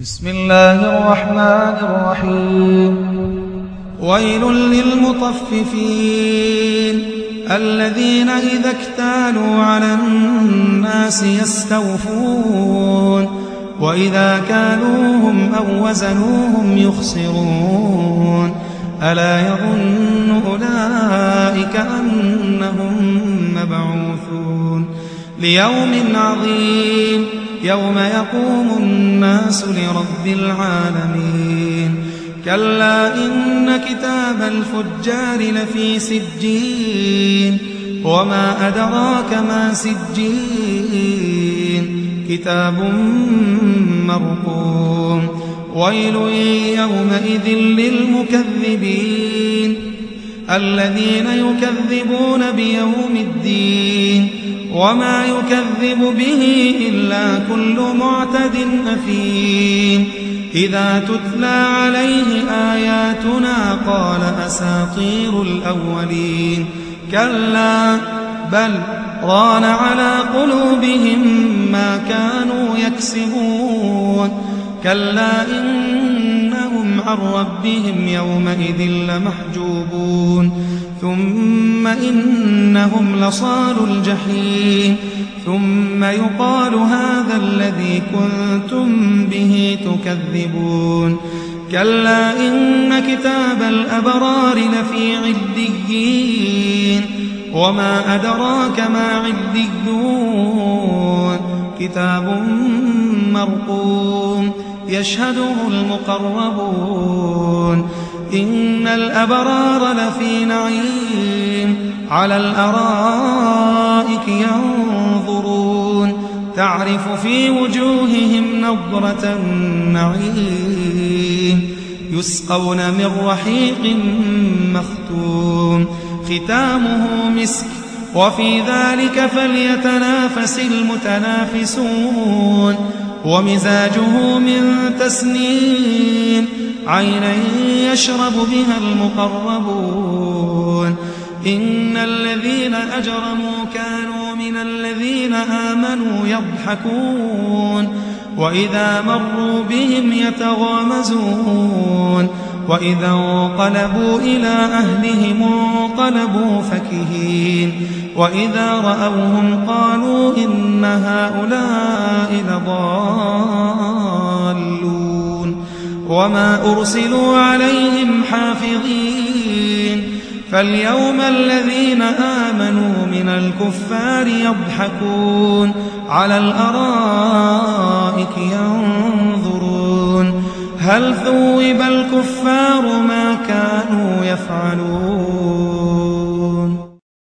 بسم الله الرحمن الرحيم. ويل للمطففين الذين إذا اكتالوا على الناس يستوفون وإذا كالوهم أو وزنوهم يخسرون ألا يظن أولئك أنهم مبعوثون ليوم عظيم يوم يقوم الناس لرب العالمين. كلا إن كتاب الفجار لفي سجين وما أدراك ما سجين كتاب مرقوم. ويل يومئذ للمكذبين الذين يكذبون بيوم الدين وما يكذب به إلا كل معتد أثيم. إذا تتلى عليه آياتنا قال أساطير الأولين كلا بل ران على قلوبهم ما كانوا يكسبون. كلا إنهم عن ربهم يومئذ لمحجوبون ثم إنهم لصال الجحيم ثم يقال هذا الذي كنتم به تكذبون. كلا إن كتاب الأبرار لفي عليين وما أدراك ما عليون كتاب مرقوم يشهده المقربون. إن الأبرار لفي نعيم على الأرائك ينظرون تعرف في وجوههم نضرة النعيم يسقون من رحيق مختوم ختامه مسك وفي ذلك فليتنافس المتنافسون. ومزاجه من تسنيم عينا يشرب بها المقربون. إن الذين أجرموا كانوا من الذين آمنوا يضحكون وإذا مروا بهم يتغامزون وإذا انقلبوا إلى أهلهم انقلبوا فكهين وإذا رأوهم قالوا إن هؤلاء لضالون وما أرسلوا عليهم حافظين. فاليوم الذين آمنوا من الكفار يضحكون على الأرائك ينظرون هل ثوب الكفار ما كانوا يفعلون.